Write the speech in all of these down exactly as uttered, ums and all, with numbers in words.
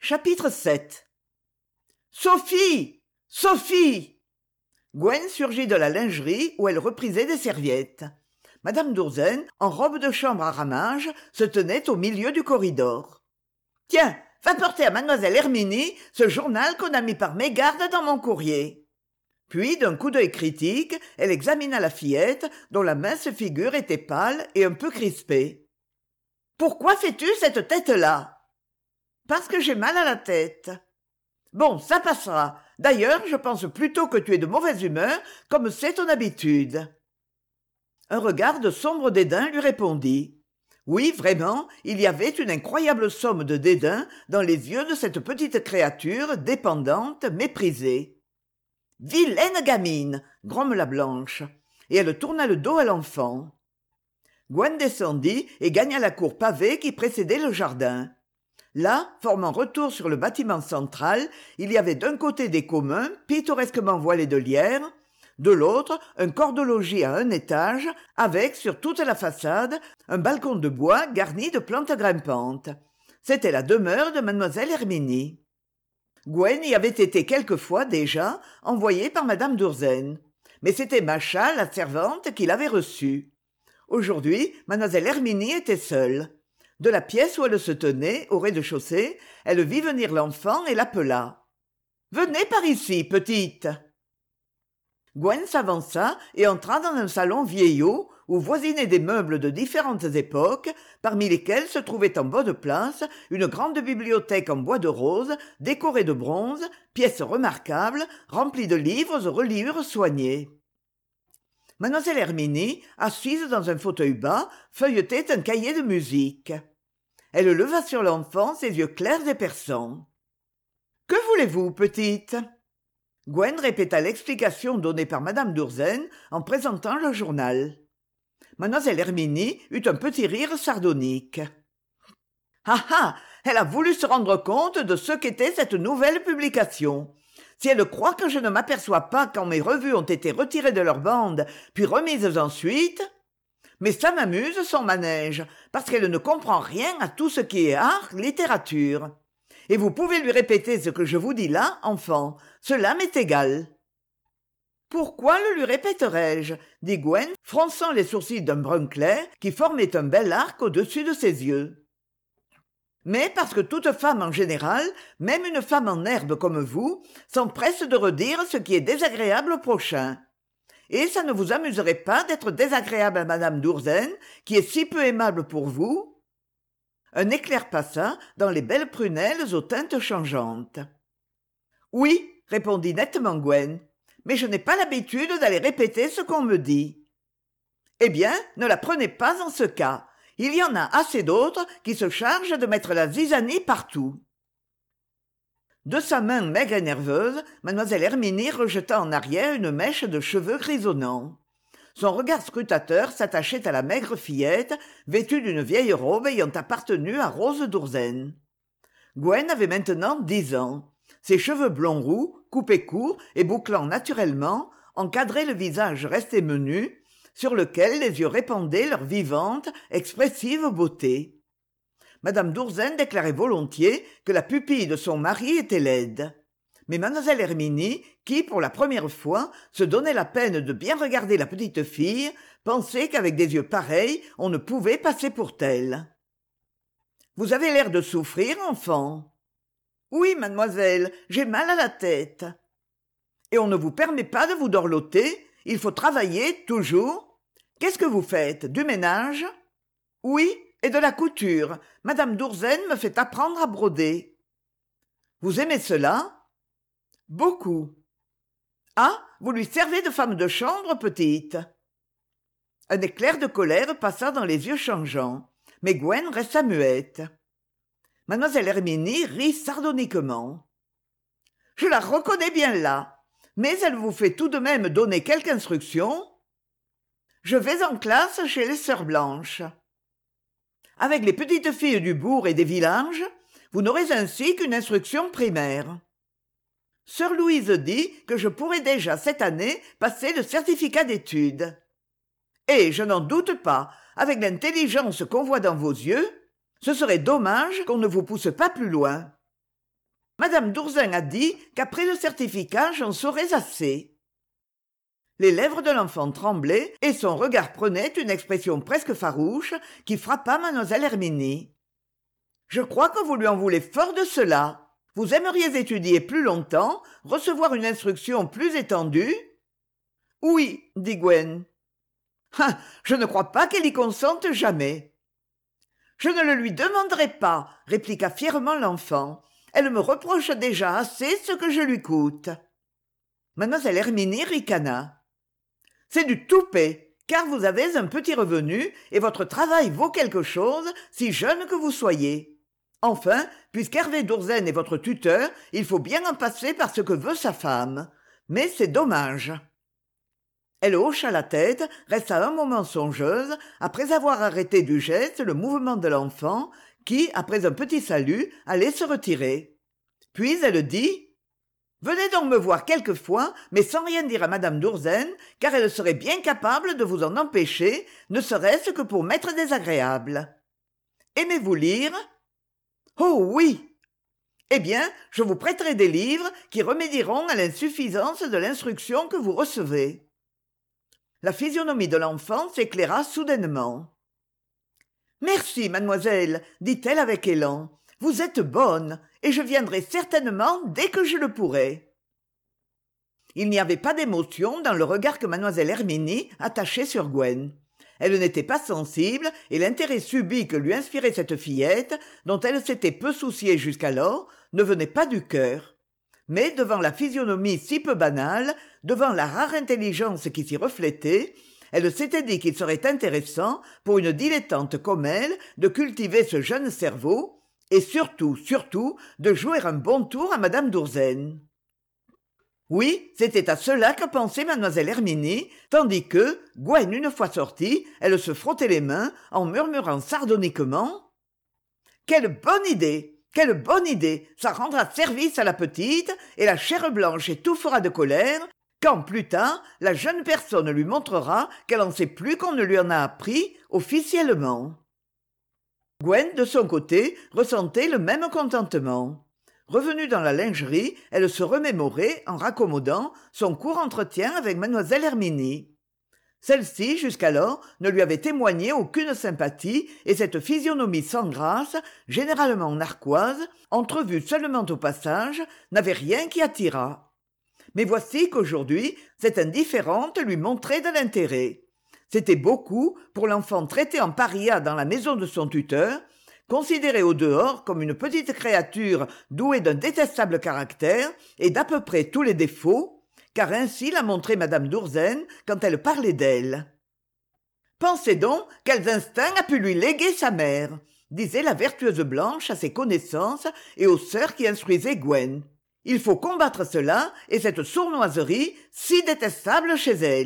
Chapitre sept. Sophie! Sophie! Gwen surgit de la lingerie où elle reprisait des serviettes. Madame d'Ourzen, en robe de chambre à ramages, se tenait au milieu du corridor. « Tiens, va porter à mademoiselle Herminie ce journal qu'on a mis par mégarde dans mon courrier. » Puis, d'un coup d'œil critique, elle examina la fillette, dont la mince figure était pâle et un peu crispée. « Pourquoi fais-tu cette tête-là ?»« Parce que j'ai mal à la tête. »« Bon, ça passera. D'ailleurs, je pense plutôt que tu es de mauvaise humeur, comme c'est ton habitude. » Un regard de sombre dédain lui répondit. Oui, vraiment, il y avait une incroyable somme de dédain dans les yeux de cette petite créature dépendante, méprisée. « Vilaine gamine !» grommela Blanche, et elle tourna le dos à l'enfant. Gwen descendit et gagna la cour pavée qui précédait le jardin. Là, formant retour sur le bâtiment central, il y avait d'un côté des communs, pittoresquement voilés de lierre, de l'autre, un corps de logis à un étage, avec, sur toute la façade, un balcon de bois garni de plantes grimpantes. C'était la demeure de mademoiselle Herminie. Gwen y avait été quelquefois déjà, envoyée par madame d'Ourzen. Mais c'était Macha, la servante, qui l'avait reçue. Aujourd'hui, mademoiselle Herminie était seule. De la pièce où elle se tenait, au rez-de-chaussée, elle vit venir l'enfant et l'appela. « Venez par ici, petite !» Gwen s'avança et entra dans un salon vieillot où voisinaient des meubles de différentes époques, parmi lesquels se trouvait en bonne place une grande bibliothèque en bois de rose, décorée de bronze, pièce remarquable, remplie de livres aux reliures soignées. Mademoiselle Herminie, assise dans un fauteuil bas, feuilletait un cahier de musique. Elle leva sur l'enfant ses yeux clairs et perçants. « Que voulez-vous, petite ?» Gwen répéta l'explication donnée par madame d'Ourzen en présentant le journal. Mademoiselle Herminie eut un petit rire sardonique. « Ah ah, elle a voulu se rendre compte de ce qu'était cette nouvelle publication. Si elle croit que je ne m'aperçois pas quand mes revues ont été retirées de leur bande, puis remises ensuite... Mais ça m'amuse, son manège, parce qu'elle ne comprend rien à tout ce qui est art, littérature. Et vous pouvez lui répéter ce que je vous dis là, enfant, cela m'est égal. » « Pourquoi le lui répéterais-je » dit Gwen, fronçant les sourcils d'un brun clair qui formait un bel arc au-dessus de ses yeux. « Mais parce que toute femme en général, même une femme en herbe comme vous, s'empresse de redire ce qui est désagréable au prochain. Et ça ne vous amuserait pas d'être désagréable à madame d'Ourzen, qui est si peu aimable pour vous ?» Un éclair passa dans les belles prunelles aux teintes changeantes. « Oui, » répondit nettement Gwen, « mais je n'ai pas l'habitude d'aller répéter ce qu'on me dit. »« Eh bien, ne la prenez pas en ce cas. Il y en a assez d'autres qui se chargent de mettre la zizanie partout. » De sa main maigre et nerveuse, mademoiselle Herminie rejeta en arrière une mèche de cheveux grisonnants. Son regard scrutateur s'attachait à la maigre fillette, vêtue d'une vieille robe ayant appartenu à Rose d'Ourzen. Gwen avait maintenant dix ans. Ses cheveux blonds roux, coupés courts et bouclant naturellement, encadraient le visage resté menu, sur lequel les yeux répandaient leur vivante, expressive beauté. Madame d'Ourzen déclarait volontiers que la pupille de son mari était laide. Mais mademoiselle Herminie, qui, pour la première fois, se donnait la peine de bien regarder la petite fille, pensait qu'avec des yeux pareils, on ne pouvait passer pour telle. « Vous avez l'air de souffrir, enfant. »« Oui, mademoiselle, j'ai mal à la tête. »« Et on ne vous permet pas de vous dorloter, il faut travailler, toujours. Qu'est-ce que vous faites, du ménage ?»« Oui, et de la couture. Madame d'Ourzen me fait apprendre à broder. »« Vous aimez cela ?»« Beaucoup. »« Ah, vous lui servez de femme de chambre, petite ?» Un éclair de colère passa dans les yeux changeants, mais Gwen resta muette. Mademoiselle Herminie rit sardoniquement. « Je la reconnais bien là, mais elle vous fait tout de même donner quelque instruction ? » « Je vais en classe chez les sœurs Blanches. »« Avec les petites filles du bourg et des villages, vous n'aurez ainsi qu'une instruction primaire. Sœur Louise dit que je pourrai déjà cette année passer le certificat d'études. Et je n'en doute pas, avec l'intelligence qu'on voit dans vos yeux, ce serait dommage qu'on ne vous pousse pas plus loin. Madame Dourzen a dit qu'après le certificat j'en saurais assez. Les lèvres de l'enfant tremblaient et son regard prenait une expression presque farouche qui frappa mademoiselle Herminie. « Je crois que vous lui en voulez fort de cela. Vous aimeriez étudier plus longtemps, recevoir une instruction plus étendue ?»« Oui, dit Gwen. »« Ah, je ne crois pas qu'elle y consente jamais. »« Je ne le lui demanderai pas, répliqua fièrement l'enfant. Elle me reproche déjà assez ce que je lui coûte. » Mademoiselle Herminie ricana. « C'est du toupet, car vous avez un petit revenu et votre travail vaut quelque chose, si jeune que vous soyez. Enfin, puisqu'Hervé Dourzen est votre tuteur, il faut bien en passer par ce que veut sa femme. Mais c'est dommage. » Elle hocha la tête, resta un moment songeuse, après avoir arrêté du geste le mouvement de l'enfant, qui, après un petit salut, allait se retirer. Puis elle dit: « Venez donc me voir quelquefois, mais sans rien dire à madame Dourzen, car elle serait bien capable de vous en empêcher, ne serait-ce que pour m'être désagréable. Aimez-vous lire ? » ?»« Oh oui !»« Eh bien, je vous prêterai des livres qui remédieront à l'insuffisance de l'instruction que vous recevez. » La physionomie de l'enfant s'éclaira soudainement. « Merci, mademoiselle, dit-elle avec élan. Vous êtes bonne, et je viendrai certainement dès que je le pourrai. » Il n'y avait pas d'émotion dans le regard que mademoiselle Herminie attachait sur Gwen. Elle n'était pas sensible, et l'intérêt subit que lui inspirait cette fillette, dont elle s'était peu souciée jusqu'alors, ne venait pas du cœur. Mais devant la physionomie si peu banale, devant la rare intelligence qui s'y reflétait, elle s'était dit qu'il serait intéressant, pour une dilettante comme elle, de cultiver ce jeune cerveau, et surtout, surtout, de jouer un bon tour à madame Dourzen. Oui, c'était à cela que pensait mademoiselle Herminie, tandis que, Gwen une fois sortie, elle se frottait les mains en murmurant sardoniquement: « Quelle bonne idée! Quelle bonne idée! Ça rendra service à la petite, et la chair blanche étouffera de colère, quand plus tard la jeune personne lui montrera qu'elle en sait plus qu'on ne lui en a appris officiellement. » Gwen, de son côté, ressentait le même contentement. Revenue dans la lingerie, elle se remémorait, en raccommodant, son court entretien avec mademoiselle Herminie. Celle-ci, jusqu'alors, ne lui avait témoigné aucune sympathie, et cette physionomie sans grâce, généralement narquoise, entrevue seulement au passage, n'avait rien qui attirât. Mais voici qu'aujourd'hui, cette indifférente lui montrait de l'intérêt. C'était beaucoup pour l'enfant traité en paria dans la maison de son tuteur, considéré au dehors comme une petite créature douée d'un détestable caractère et d'à peu près tous les défauts, car ainsi l'a montré madame Dourzen quand elle parlait d'elle. « Pensez donc quels instincts a pu lui léguer sa mère !» disait la vertueuse Blanche à ses connaissances et aux sœurs qui instruisaient Gwen. « Il faut combattre cela et cette sournoiserie si détestable chez elle. »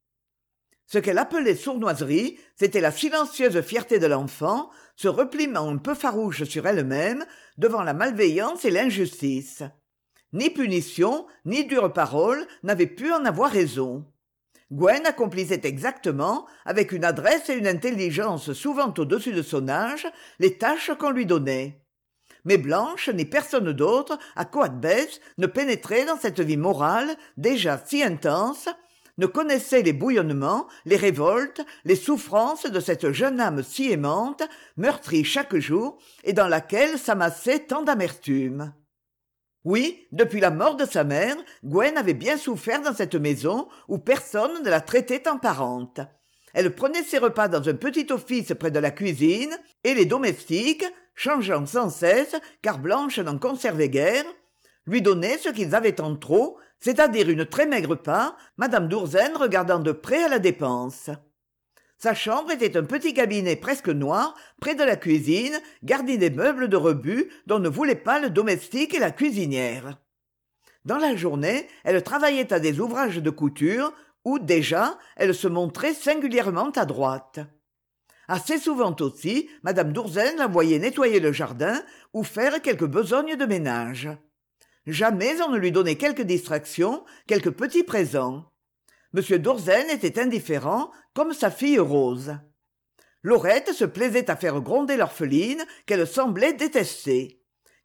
Ce qu'elle appelait sournoiserie, c'était la silencieuse fierté de l'enfant, se repliant un peu farouche sur elle-même devant la malveillance et l'injustice. Ni punition, ni dure parole n'avaient pu en avoir raison. Gwen accomplissait exactement, avec une adresse et une intelligence souvent au-dessus de son âge, les tâches qu'on lui donnait. Mais Blanche ni personne d'autre, à Coates, ne pénétrait dans cette vie morale déjà si intense, ne connaissait les bouillonnements, les révoltes, les souffrances de cette jeune âme si aimante, meurtrie chaque jour, et dans laquelle s'amassait tant d'amertume. Oui, depuis la mort de sa mère, Gwen avait bien souffert dans cette maison où personne ne la traitait en parente. Elle prenait ses repas dans un petit office près de la cuisine, et les domestiques, changeant sans cesse, car Blanche n'en conservait guère, lui donnaient ce qu'ils avaient en trop, c'est-à-dire une très maigre part, madame Dourzen regardant de près à la dépense. Sa chambre était un petit cabinet presque noir, près de la cuisine, garni des meubles de rebut dont ne voulaient pas le domestique et la cuisinière. Dans la journée, elle travaillait à des ouvrages de couture, où, déjà, elle se montrait singulièrement adroite. Assez souvent aussi, madame Dourzen la voyait nettoyer le jardin ou faire quelques besognes de ménage. Jamais on ne lui donnait quelque distraction, quelque petit présent. Monsieur Dourzen était indifférent, comme sa fille Rose. Laurette se plaisait à faire gronder l'orpheline, qu'elle semblait détester.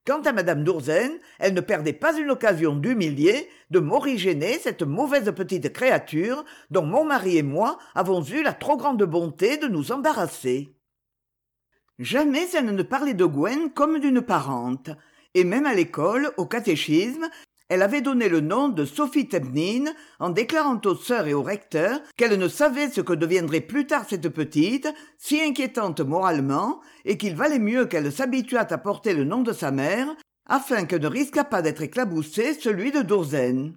Quant à madame d'Ourzen, elle ne perdait pas une occasion d'humilier, de morigéner cette mauvaise petite créature dont mon mari et moi avons eu la trop grande bonté de nous embarrasser. Jamais elle ne parlait de Gwen comme d'une parente, et même à l'école, au catéchisme, elle avait donné le nom de Sophie Tebnine en déclarant aux sœurs et au recteur qu'elle ne savait ce que deviendrait plus tard cette petite, si inquiétante moralement, et qu'il valait mieux qu'elle s'habituât à porter le nom de sa mère, afin que ne risquât pas d'être éclaboussé celui de Dourzen.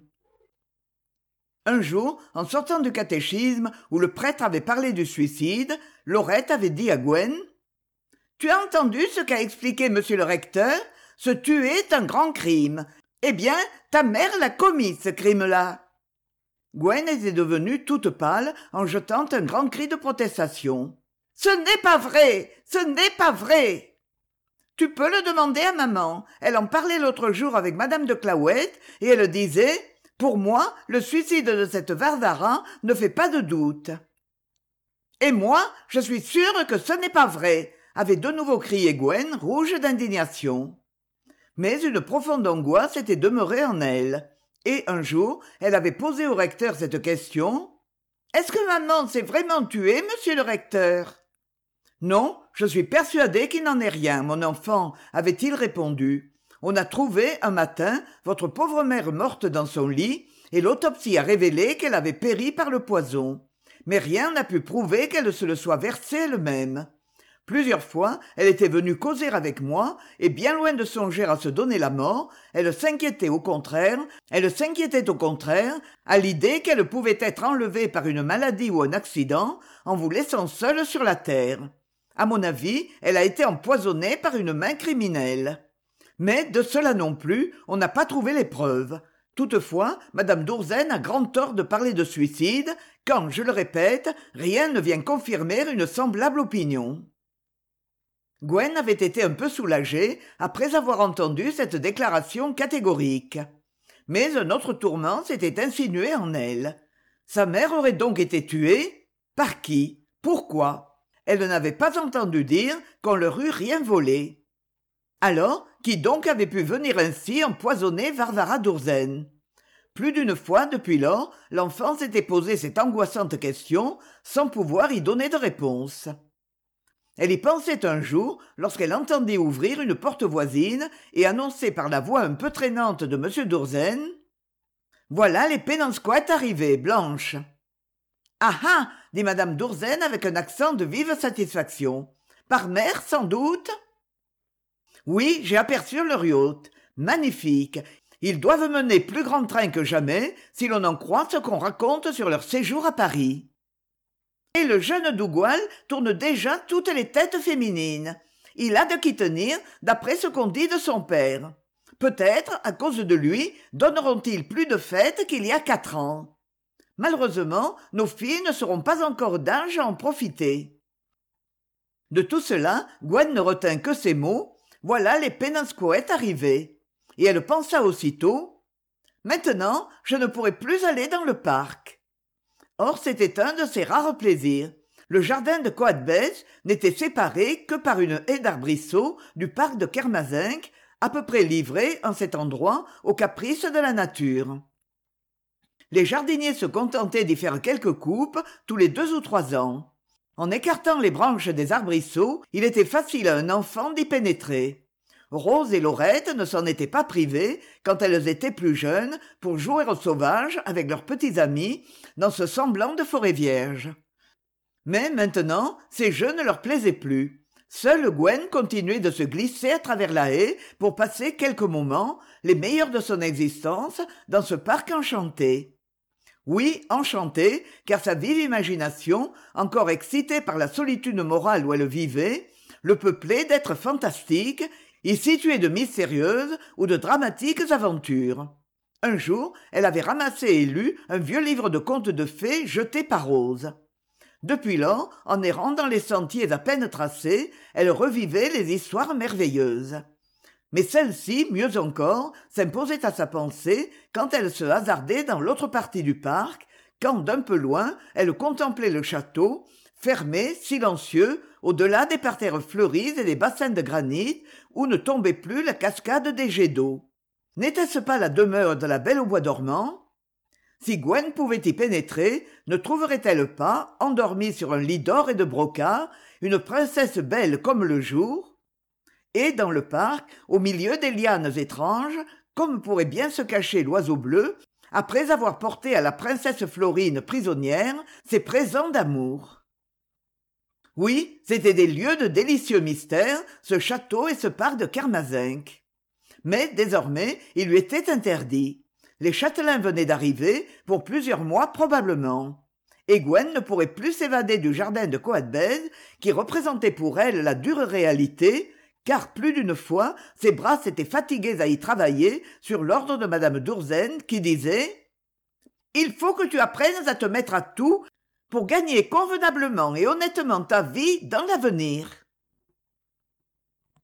Un jour, en sortant du catéchisme où le prêtre avait parlé du suicide, Laurette avait dit à Gwen « Tu as entendu ce qu'a expliqué monsieur le recteur ? Se tuer est un grand crime. Eh bien, ta mère l'a commis, ce crime-là. » Gwen était devenue toute pâle en jetant un grand cri de protestation. « Ce n'est pas vrai! Ce n'est pas vrai !» « Tu peux le demander à maman. Elle en parlait l'autre jour avec madame de Claouette et elle disait « Pour moi, le suicide de cette Varvara ne fait pas de doute. » « Et moi, je suis sûre que ce n'est pas vrai !» avait de nouveau crié Gwen, rouge d'indignation. Mais une profonde angoisse était demeurée en elle. Et un jour, elle avait posé au recteur cette question. « Est-ce que maman s'est vraiment tuée, monsieur le recteur ?» « Non, je suis persuadé qu'il n'en est rien, mon enfant, avait-il répondu. On a trouvé, un matin, votre pauvre mère morte dans son lit, et l'autopsie a révélé qu'elle avait péri par le poison. Mais rien n'a pu prouver qu'elle se le soit versé elle-même. Plusieurs fois, elle était venue causer avec moi, et bien loin de songer à se donner la mort, elle s'inquiétait au contraire, elle s'inquiétait au contraire, à l'idée qu'elle pouvait être enlevée par une maladie ou un accident, en vous laissant seule sur la terre. À mon avis, elle a été empoisonnée par une main criminelle. Mais de cela non plus, on n'a pas trouvé les preuves. Toutefois, madame d'Ourzen a grand tort de parler de suicide, quand, je le répète, rien ne vient confirmer une semblable opinion. Gwen avait été un peu soulagée après avoir entendu cette déclaration catégorique. Mais un autre tourment s'était insinué en elle. Sa mère aurait donc été tuée ? Par qui ? Pourquoi ? Elle n'avait pas entendu dire qu'on leur eût rien volé. Alors, qui donc avait pu venir ainsi empoisonner Varvara d'Ourzen ? Plus d'une fois depuis lors, l'enfant s'était posé cette angoissante question sans pouvoir y donner de réponse. Elle y pensait un jour lorsqu'elle entendit ouvrir une porte voisine et annoncer par la voix un peu traînante de m d'Ourzen « Voilà les Pénanscoët arrivés, Blanche !» « Ah ah !» dit madame d'Ourzen avec un accent de vive satisfaction. « Par mer, sans doute ?» « Oui, j'ai aperçu leur yacht. Magnifique. Ils doivent mener plus grand train que jamais, si l'on en croit ce qu'on raconte sur leur séjour à Paris. » Et le jeune Dougal tourne déjà toutes les têtes féminines. Il a de qui tenir, d'après ce qu'on dit de son père. Peut-être, à cause de lui, donneront-ils plus de fêtes qu'il y a quatre ans. Malheureusement, nos filles ne seront pas encore d'âge à en profiter. De tout cela, Gwen ne retint que ces mots. Voilà les Pénanscoët arrivés. Et elle pensa aussitôt. Maintenant, je ne pourrai plus aller dans le parc. Or, c'était un de ses rares plaisirs. Le jardin de Coatbeth n'était séparé que par une haie d'arbrisseaux du parc de Kermazinck, à peu près livré en cet endroit aux caprices de la nature. Les jardiniers se contentaient d'y faire quelques coupes tous les deux ou trois ans. En écartant les branches des arbrisseaux, il était facile à un enfant d'y pénétrer. Rose et Laurette ne s'en étaient pas privées, quand elles étaient plus jeunes, pour jouer au sauvage avec leurs petits amis dans ce semblant de forêt vierge. Mais maintenant, ces jeux ne leur plaisaient plus. Seule Gwen continuait de se glisser à travers la haie pour passer quelques moments, les meilleurs de son existence, dans ce parc enchanté. Oui, enchantée, car sa vive imagination, encore excitée par la solitude morale où elle vivait, le peuplait d'êtres fantastiques, y situés de mystérieuses ou de dramatiques aventures. Un jour, elle avait ramassé et lu un vieux livre de contes de fées jeté par Rose. Depuis lors, en errant dans les sentiers à peine tracés, elle revivait les histoires merveilleuses. Mais celle-ci, mieux encore, s'imposait à sa pensée quand elle se hasardait dans l'autre partie du parc, quand d'un peu loin, elle contemplait le château, fermé, silencieux, au-delà des parterres fleuris et des bassins de granit, où ne tombait plus la cascade des jets d'eau. N'était-ce pas la demeure de la Belle au bois dormant? Si Gwen pouvait y pénétrer, ne trouverait-elle pas, endormie sur un lit d'or et de brocart, une princesse belle comme le jour? Et dans le parc, au milieu des lianes étranges, comme pourrait bien se cacher l'oiseau bleu, après avoir porté à la princesse Florine prisonnière ses présents d'amour. Oui, c'étaient des lieux de délicieux mystères, ce château et ce parc de Kermazinck. Mais désormais, il lui était interdit. Les châtelains venaient d'arriver, pour plusieurs mois probablement. Et Gwen ne pourrait plus s'évader du jardin de Coadbed, qui représentait pour elle la dure réalité, car plus d'une fois, ses bras s'étaient fatigués à y travailler sur l'ordre de madame d'Urzen, qui disait « Il faut que tu apprennes à te mettre à tout pour gagner convenablement et honnêtement ta vie dans l'avenir. »